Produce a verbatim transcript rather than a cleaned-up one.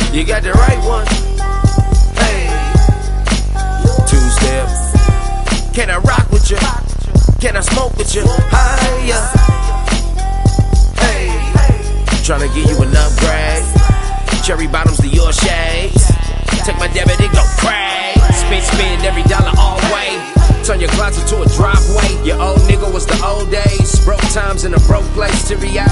You got the right one. Hey, two step. Can I rock with you? Can I smoke with you? Higher. Hey, tryna give you an upgrade. Cherry bottoms to your shades. Take my debit and go crazy. Spin, spin every dollar all way. Turn your closet to a driveway. Your old nigga was the old days. Broke times in a broke place. Teary eyed